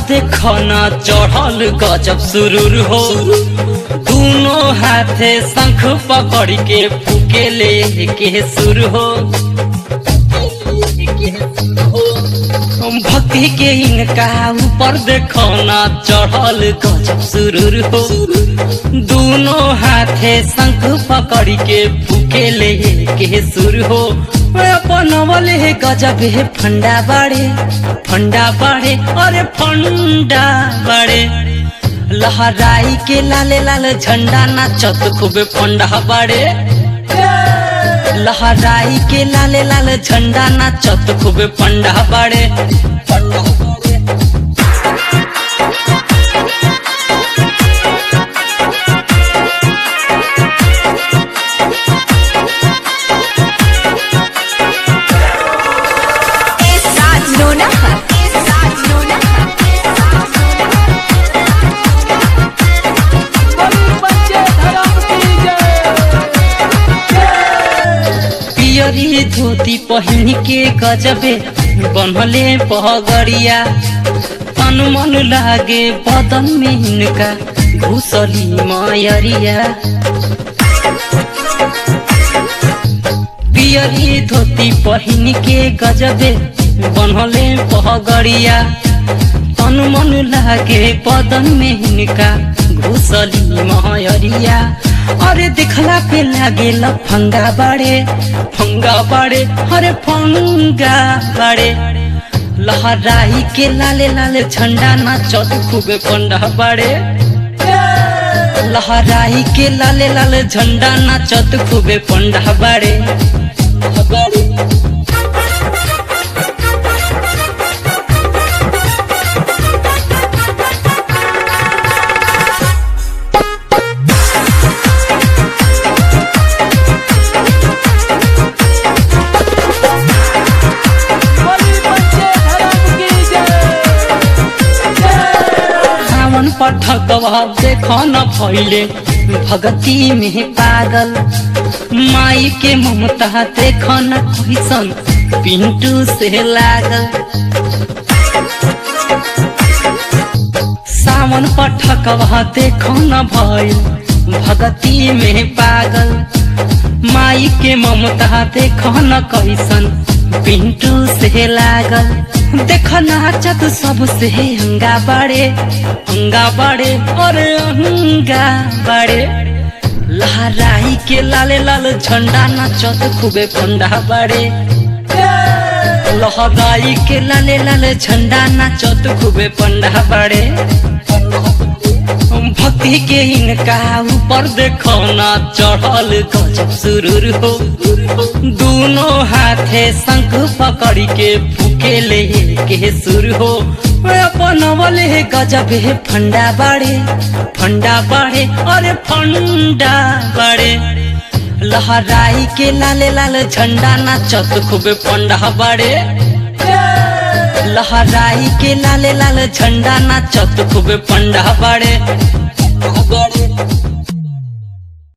देखो ना चढ़ल गजब सुरूर हो। दोनों हाथे शंख पकड़ के फूके ले के सुर हो। भक्ति के इनका ऊपर देखो ना चढ़ल गजब सुरूर हो। दोनों हाथे शंख पकड़ के फूके ले के सुर हो। बनवल है गजब है फंडा बाड़े अरे फंडा बाड़े। लहराई के लाले लाल झंडा नाचत खूबे फंडा बाड़े। लहराई के लाले लाल झंडा नाचत खूबे फंडा बाड़े। पियरी धोती पहन के गजबे बनले पगड़िया। तन मन लागे बदन में इनका घुसली मायरिया। पियरी धोती पहन के गजबे बनले पगड़िया। तन मन लागे बदन में इनका घुसली मायरिया। अरे दिखला पे लागे फंगा बाड़े अरे फंगा बाड़े। लहराई के लाले लाले झंडा नाचत खूबे फंडा बाड़े। लहराई के लाले लाले झंडा नाचत खूबे फंडा बाड़े। पठकवा देखो न भइले भगती में पागल। माई के ममता देखो न कैसन पिंटू से लागल। सावन पठकवा देखो न भइल भगती में पागल। माई के ममता देखो न कैसन पिंटू से लागल। देख नाचत सबसे अंगा बाड़े अरे अंगा बाड़े। लहराई के लाले लाल झंडा नाचत खूबे फंडा बाड़े। लहराई के लाले लाल झंडा नाचत खूबे फंडा बाड़े। भक्ति के इनका ऊपर देखो ना चढ़ल गजब सुरूर हो। दोनों हाथे शंख पकड़ के फूके ले के सुर हो। बनवल है गजब है फंडा बाड़े अरे फंडा बाड़े। लहराई के लाले लाल झंडा नाचत खूबे फंडा बाड़े। लहराई के लाले लाल झंडा नाचत खूबे फंडा बाड़े।